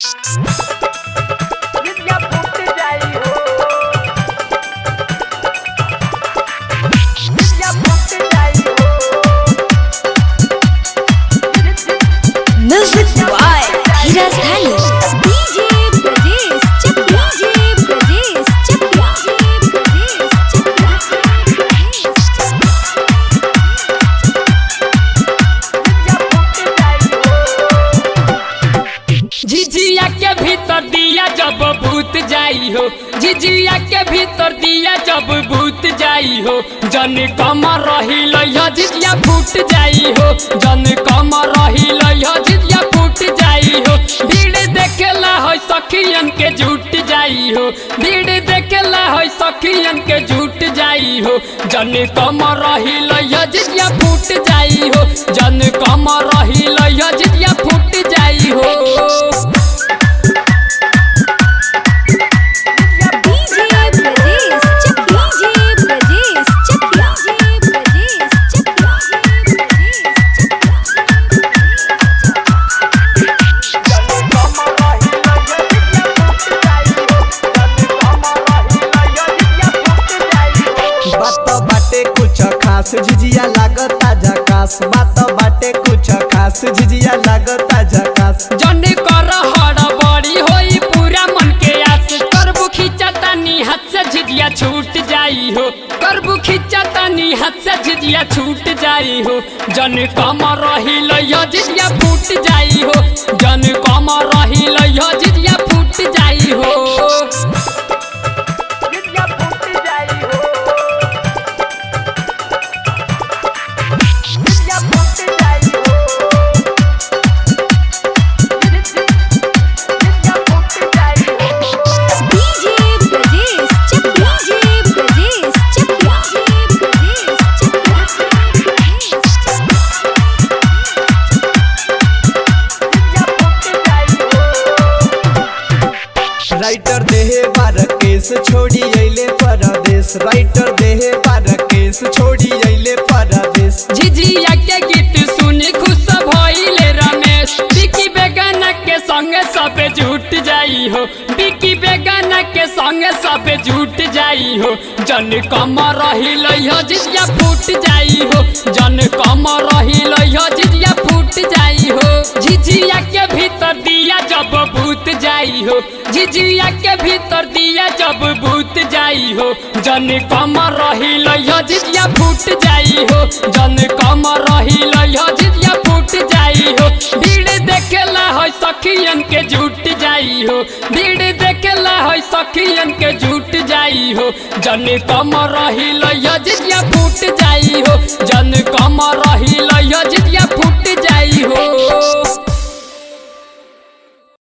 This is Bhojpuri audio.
झिझिया के भीतर दिया जब भूत जाई हो, झिझिया के भीतर दिया जब भूत जाई हो, जन कम रही लइहा झिझिया फूट जाई हो, जन कम रही लइहा झिझिया फूट जाई हो। भीड़ देखेला है सखियन के झूठ जाई हो, भीड़ देखेला है सखियन के झूठ जाई हो, जन कम रही लइहा झिझिया फूट जाई हो, जन कम रही लइहा झिझिया फूट जाई हो। झिझिया लागता झकास, बात बाटे कुछ खास, झिझिया लागता झकास। जन कर हड़बड़ी होई पूरा मन के आस, करबू खिंचतानी हाथ से झिझिया छूट जाई हो, करबू खिंचतानी हाथ से झिझिया छूट जाई हो, जन कम रही लइहा झिझिया फूट जाई हो, जन कम रही लइहा झिझिया फूट जाई हो। राइटर देहे बार केस छोड़ी अइले परदेश, राइटर देहे बार केस छोड़ी अइले परदेश। झिझिया के गीत सुनी खुश भइले रमेश, बिकी बेगाना के संगे सबे झूठ जाई हो, बिकी बेगाना के संगे सबे झूठ जाई हो, जन कम रही लइहा झिझिया फूट जाई हो, जन कम रही लइहा झिझिया फूट जाई हो। झिझिया के भीतर दिया जब भूत जाई हो, झिझिया के भीतर दिया जब भूत जाई हो, जन कम रही लइहा झिझिया फूट जाई हो, जन कम रही लइहा झिझिया फूट जाई हो। भीड़ देखेला है सखियन के झूठ जाई हो, भीड़ देखेला है सखियन के झूठ जाई हो, जन कम रही लइहा झिझिया फूट जाई हो, जन कम रही लइहा